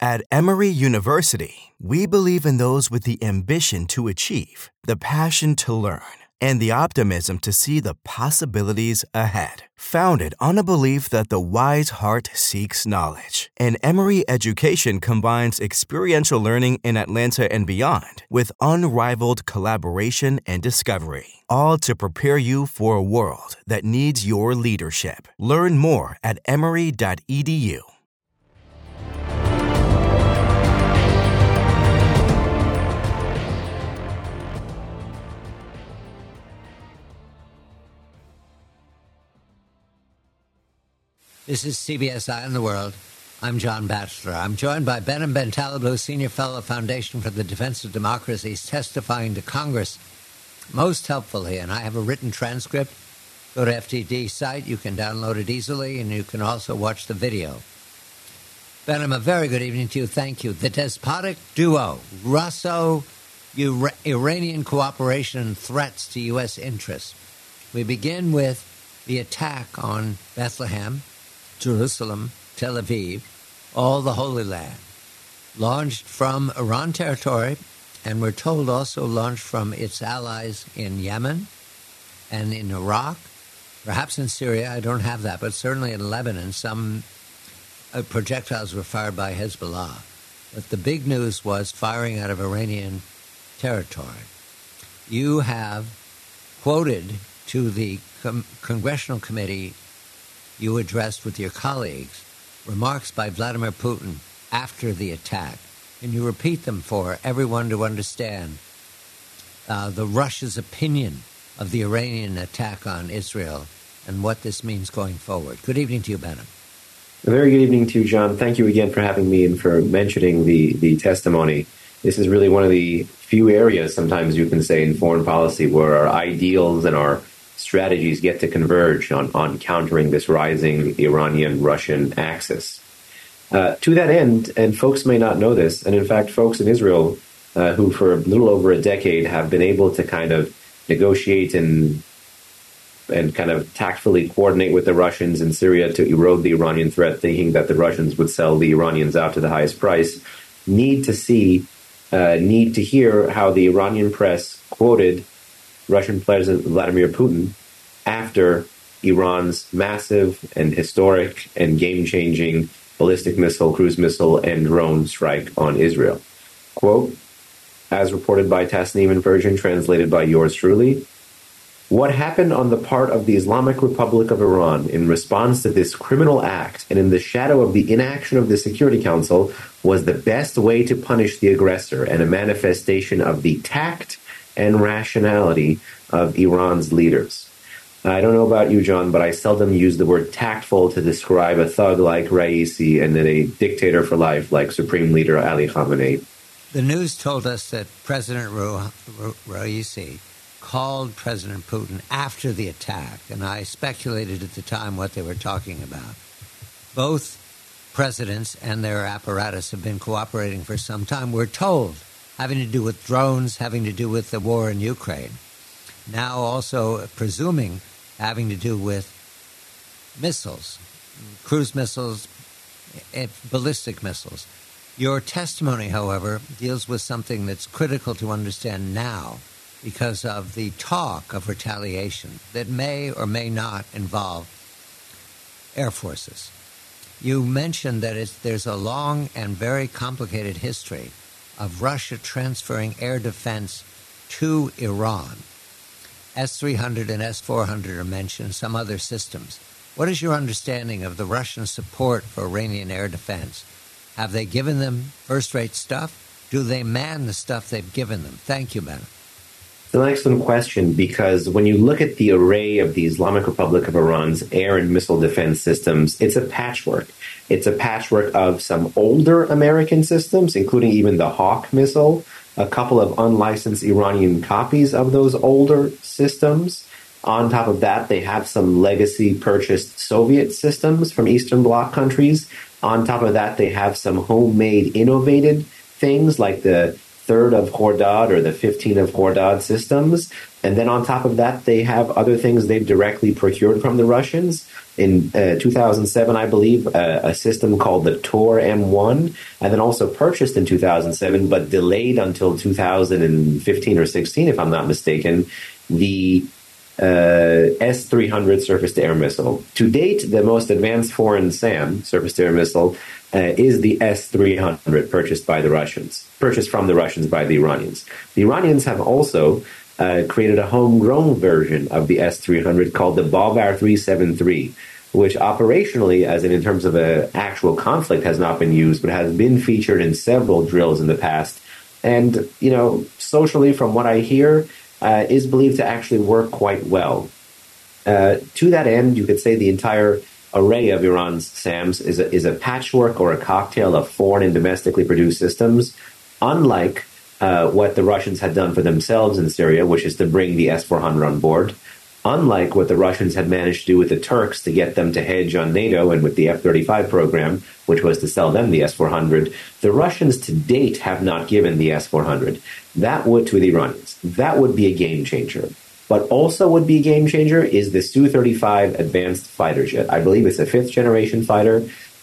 At Emory University, we believe in those with the ambition to achieve, the passion to learn, and the optimism to see the possibilities ahead. Founded on a belief that the wise heart seeks knowledge, and Emory education combines experiential learning in Atlanta and beyond with unrivaled collaboration and discovery, all to prepare you for a world that needs your leadership. Learn more at emory.edu. This is CBS Eye on the World. I'm John Batchelor. I'm joined by Behnam Bentaleb, Senior Fellow, Foundation for the Defense of Democracy. He's testifying to Congress most helpfully, and I have a written transcript. Go to FTD site. You can download it easily, and you can also watch the video. Behnam, a very good evening to you. Thank you. The despotic duo, Russo-Iranian cooperation and threats to U.S. interests. We begin with the attack on Bethlehem, Jerusalem, Tel Aviv, all the Holy Land, launched from Iran territory, and we're told also launched from its allies in Yemen and in Iraq, perhaps in Syria. I don't have that, but certainly in Lebanon, some projectiles were fired by Hezbollah. But the big news was firing out of Iranian territory. You have quoted to the Congressional Committee you addressed with your colleagues remarks by Vladimir Putin after the attack. Can you repeat them for everyone to understand the Russia's opinion of the Iranian attack on Israel and what this means going forward? Good evening to you, Behnam. A very good evening to you, John. Thank you again for having me and for mentioning the testimony. This is really one of the few areas, sometimes you can say, in foreign policy where our ideals and our strategies get to converge on countering this rising Iranian-Russian axis. To that end, and folks may not know this, and in fact, folks in Israel who for a little over a decade have been able to kind of negotiate and kind of tactfully coordinate with the Russians in Syria to erode the Iranian threat, thinking that the Russians would sell the Iranians out to the highest price, need to hear how the Iranian press quoted Russian President Vladimir Putin after Iran's massive and historic and game-changing ballistic missile, cruise missile, and drone strike on Israel. Quote, as reported by Tasnim in Persian, translated by yours truly, what happened on the part of the Islamic Republic of Iran in response to this criminal act and in the shadow of the inaction of the Security Council was the best way to punish the aggressor and a manifestation of the tact and rationality of Iran's leaders. I don't know about you, John, but I seldom use the word tactful to describe a thug like Raisi and then a dictator for life like Supreme Leader Ali Khamenei. The news told us that President Raisi called President Putin after the attack, and I speculated at the time what they were talking about. Both presidents and their apparatus have been cooperating for some time, we're told, having to do with drones, having to do with the war in Ukraine. Now also presuming having to do with missiles, cruise missiles, ballistic missiles. Your testimony, however, deals with something that's critical to understand now because of the talk of retaliation that may or may not involve air forces. You mentioned that there's a long and very complicated history of Russia transferring air defense to Iran. S-300 and S-400 are mentioned, some other systems. What is your understanding of the Russian support for Iranian air defense? Have they given them first-rate stuff? Do they man the stuff they've given them? Thank you, Behnam. It's an excellent question because when you look at the array of the Islamic Republic of Iran's air and missile defense systems, it's a patchwork. It's a patchwork of some older American systems, including even the Hawk missile, a couple of unlicensed Iranian copies of those older systems. On top of that, they have some legacy purchased Soviet systems from Eastern Bloc countries. On top of that, they have some homemade innovated things like the 3rd of Khordad or the 15th of Khordad systems. And then on top of that, they have other things they've directly procured from the Russians. in 2007, I believe, a system called the Tor M1, and then also purchased in 2007, but delayed until 2015 or 16, if I'm not mistaken, the S-300 surface-to-air missile. To date, the most advanced foreign SAM, surface-to-air missile, is the S-300 purchased from the Russians by the Iranians. The Iranians have also created a homegrown version of the S-300 called the Bavar 373, which operationally, as in terms of an actual conflict, has not been used, but has been featured in several drills in the past. And, socially, from what I hear, is believed to actually work quite well. To that end, you could say the entire array of Iran's SAMs is a patchwork or a cocktail of foreign and domestically produced systems, unlike what the Russians had done for themselves in Syria, which is to bring the S-400 on board, unlike what the Russians had managed to do with the Turks to get them to hedge on NATO and with the F-35 program, which was to sell them the S-400. The Russians to date have not given the S-400. That would, to the Iranians, that would be a game changer. But also would be a game changer is the Su-35 advanced fighter jet. I believe it's a fifth-generation fighter.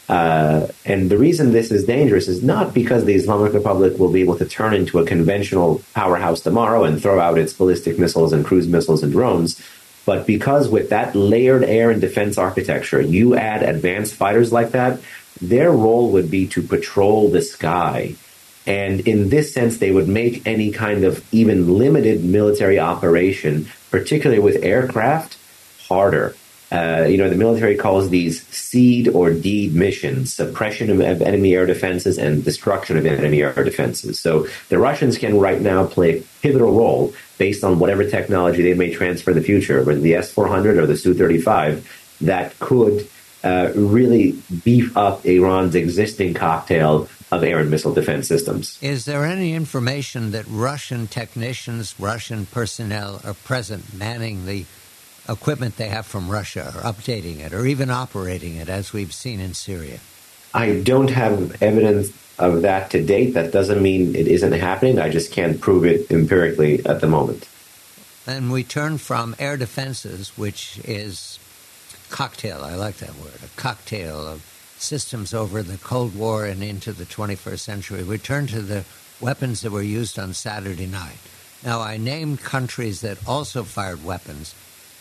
And the reason this is dangerous is not because the Islamic Republic will be able to turn into a conventional powerhouse tomorrow and throw out its ballistic missiles and cruise missiles and drones, but because with that layered air and defense architecture, you add advanced fighters like that, their role would be to patrol the sky. And in this sense, they would make any kind of even limited military operation, particularly with aircraft, harder. The military calls these SEED or DEED missions, suppression of enemy air defenses and destruction of enemy air defenses. So the Russians can right now play a pivotal role based on whatever technology they may transfer in the future, whether the S-400 or the Su-35, that could really beef up Iran's existing cocktail of air and missile defense systems. Is there any information that Russian technicians, Russian personnel are present manning the equipment they have from Russia, or updating it, or even operating it, as we've seen in Syria? I don't have evidence of that to date. That doesn't mean it isn't happening. I just can't prove it empirically at the moment. And we turn from air defenses, which is cocktail, I like that word, a cocktail of systems over the Cold War and into the 21st century. We turn to the weapons that were used on Saturday night. Now, I named countries that also fired weapons: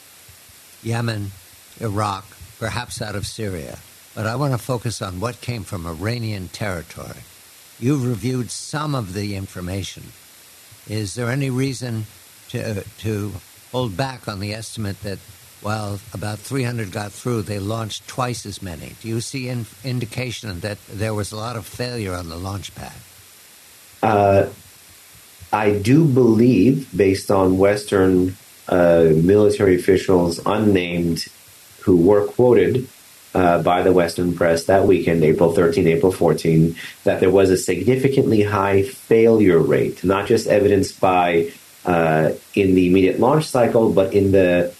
Yemen, Iraq, perhaps out of Syria. But I want to focus on what came from Iranian territory. You've reviewed some of the information. Is there any reason to hold back on the estimate that while about 300 got through, they launched twice as many? Do you see indication that there was a lot of failure on the launch pad? I do believe, based on Western military officials, unnamed, who were quoted by the Western press that weekend, April 13, April 14, that there was a significantly high failure rate, not just evidenced by in the immediate launch cycle, but in the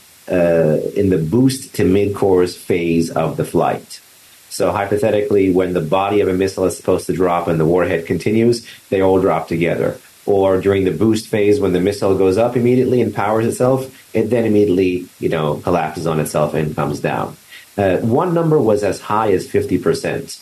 boost to mid-course phase of the flight. So hypothetically, when the body of a missile is supposed to drop and the warhead continues, they all drop together. Or during the boost phase, when the missile goes up immediately and powers itself, it then immediately, collapses on itself and comes down. One number was as high as 50%.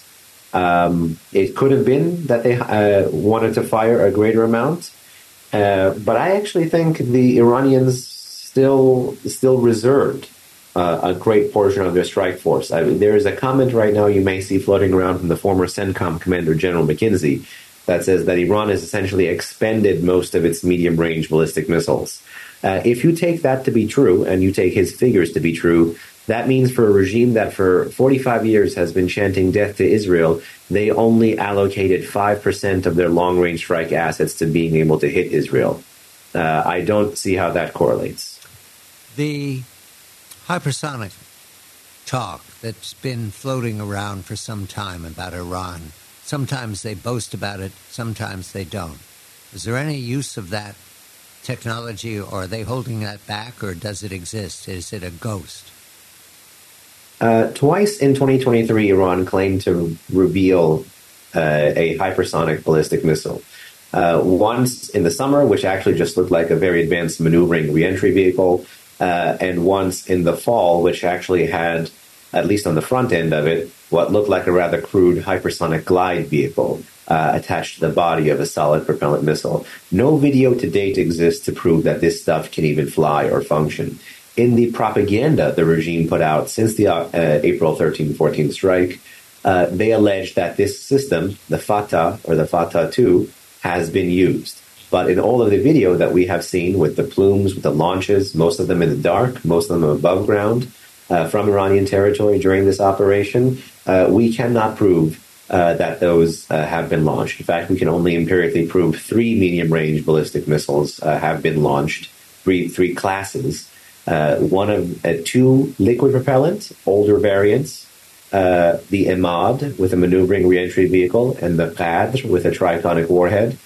It could have been that they wanted to fire a greater amount, but I actually think the Iranians still reserved a great portion of their strike force. There is a comment right now you may see floating around from the former CENTCOM commander, General McKinsey, that says that Iran has essentially expended most of its medium-range ballistic missiles. If you take that to be true, and you take his figures to be true, that means for a regime that for 45 years has been chanting death to Israel, they only allocated 5% of their long-range strike assets to being able to hit Israel. I don't see how that correlates. The hypersonic talk that's been floating around for some time about Iran, sometimes they boast about it, sometimes they don't. Is there any use of that technology, or are they holding that back, or does it exist? Is it a ghost? Twice in 2023, Iran claimed to reveal a hypersonic ballistic missile. Once in the summer, which actually just looked like a very advanced maneuvering reentry vehicle, and once in the fall, which actually had at least on the front end of it, what looked like a rather crude hypersonic glide vehicle attached to the body of a solid propellant missile. No video to date exists to prove that this stuff can even fly or function. In the propaganda the regime put out since the April 13-14 strike, they allege that this system, the Fatah or the Fatah 2, has been used. But in all of the video that we have seen with the plumes, with the launches, most of them in the dark, most of them above ground, from Iranian territory during this operation, we cannot prove that those have been launched. In fact, we can only empirically prove 3 medium-range ballistic missiles have been launched, three classes. One of 2 liquid propellant, older variants, the Emad with a maneuvering reentry vehicle, and the Qadr with a triconic warhead.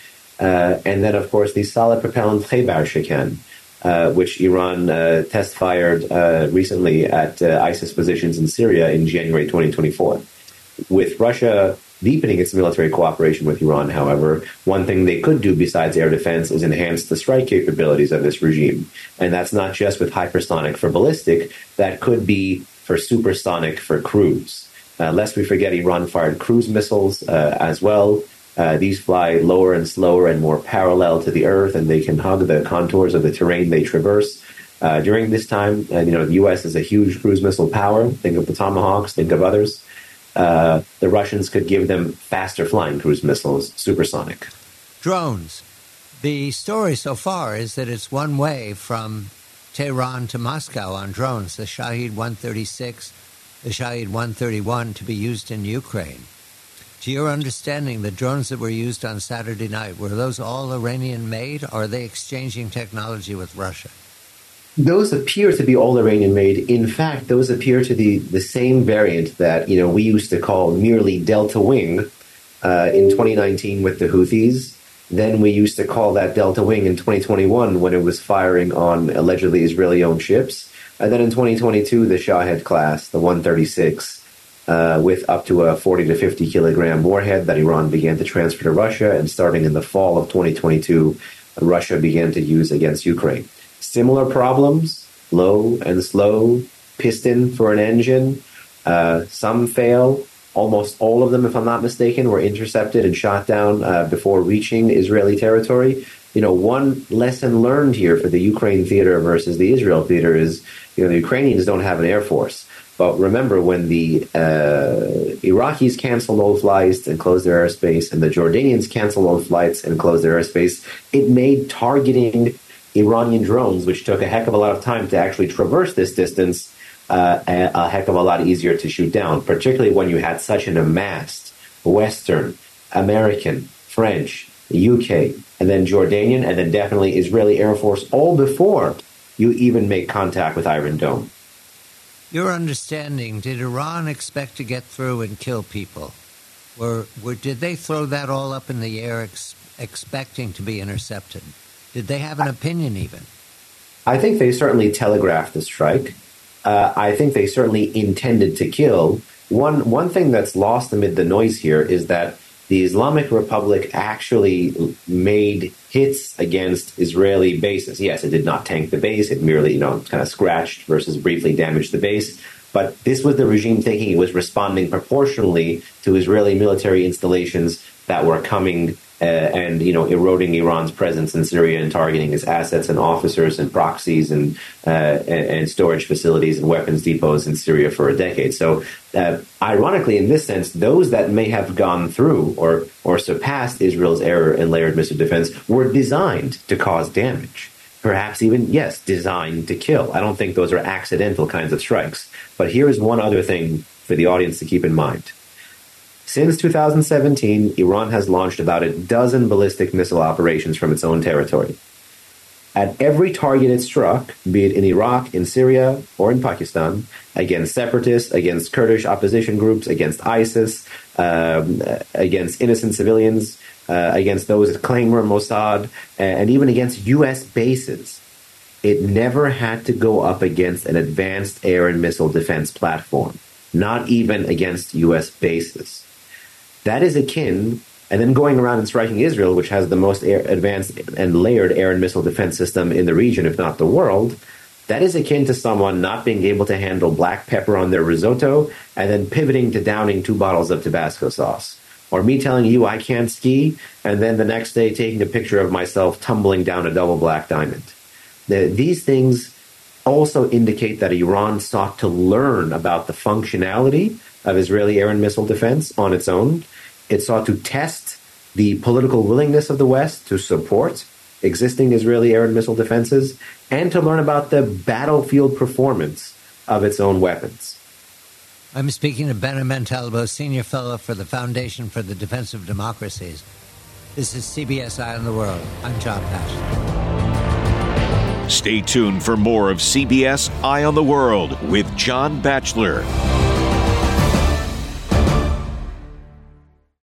And then, of course, the solid propellant Khaybar Shikan, which Iran test-fired recently at ISIS positions in Syria in January 2024. With Russia deepening its military cooperation with Iran, however, one thing they could do besides air defense is enhance the strike capabilities of this regime. And that's not just with hypersonic for ballistic, that could be for supersonic for cruise. Lest we forget, Iran fired cruise missiles as well. These fly lower and slower and more parallel to the earth, and they can hug the contours of the terrain they traverse. During this time, the U.S. is a huge cruise missile power. Think of the Tomahawks, think of others. The Russians could give them faster flying cruise missiles, supersonic. Drones. The story so far is that it's one way from Tehran to Moscow on drones, the Shahed 136, the Shahed 131 to be used in Ukraine. To your understanding, the drones that were used on Saturday night, were those all Iranian-made, or are they exchanging technology with Russia? Those appear to be all Iranian-made. In fact, those appear to be the same variant that we used to call merely Delta Wing in 2019 with the Houthis. Then we used to call that Delta Wing in 2021 when it was firing on allegedly Israeli-owned ships. And then in 2022, the Shahed class, the 136, with up to a 40 to 50 kilogram warhead that Iran began to transfer to Russia. And starting in the fall of 2022, Russia began to use against Ukraine. Similar problems, low and slow, piston for an engine. Some fail. Almost all of them, if I'm not mistaken, were intercepted and shot down before reaching Israeli territory. One lesson learned here for the Ukraine theater versus the Israel theater is, the Ukrainians don't have an air force. But remember, when the Iraqis canceled all flights and closed their airspace, and the Jordanians canceled all flights and closed their airspace, it made targeting Iranian drones, which took a heck of a lot of time to actually traverse this distance, a heck of a lot easier to shoot down, particularly when you had such an amassed Western, American, French, UK, and then Jordanian, and then definitely Israeli Air Force, all before you even make contact with Iron Dome. Your understanding, did Iran expect to get through and kill people? Did they throw that all up in the air expecting to be intercepted? Did they have an opinion even? I think they certainly telegraphed the strike. I think they certainly intended to kill. One thing that's lost amid the noise here is that the Islamic Republic actually made hits against Israeli bases. Yes, it did not tank the base. It merely, kind of scratched versus briefly damaged the base. But this was the regime thinking it was responding proportionally to Israeli military installations that were coming and eroding Iran's presence in Syria and targeting its assets and officers and proxies and storage facilities and weapons depots in Syria for a decade. So, ironically, in this sense, those that may have gone through or surpassed Israel's air and layered missile defense were designed to cause damage. Perhaps even, yes, designed to kill. I don't think those are accidental kinds of strikes. But here is one other thing for the audience to keep in mind. Since 2017, Iran has launched about a dozen ballistic missile operations from its own territory. At every target it struck, be it in Iraq, in Syria, or in Pakistan, against separatists, against Kurdish opposition groups, against ISIS, against innocent civilians, against those that claim were Mossad, and even against U.S. bases, it never had to go up against an advanced air and missile defense platform, not even against U.S. bases. That is akin, and then going around and striking Israel, which has the most advanced and layered air and missile defense system in the region, if not the world, That is akin to someone not being able to handle black pepper on their risotto and then pivoting to downing 2 bottles of Tabasco sauce. Or me telling you I can't ski and then the next day taking a picture of myself tumbling down a double black diamond. These things also indicate that Iran sought to learn about the functionality of Israeli air and missile defense on its own. It sought to test the political willingness of the West to support existing Israeli air and missile defenses, and to learn about the battlefield performance of its own weapons. I'm speaking to Behnam Montalvo, Senior Fellow for the Foundation for the Defense of Democracies. This is CBS Eye on the World. I'm John Batchelor. Stay tuned for more of CBS Eye on the World with John Batchelor.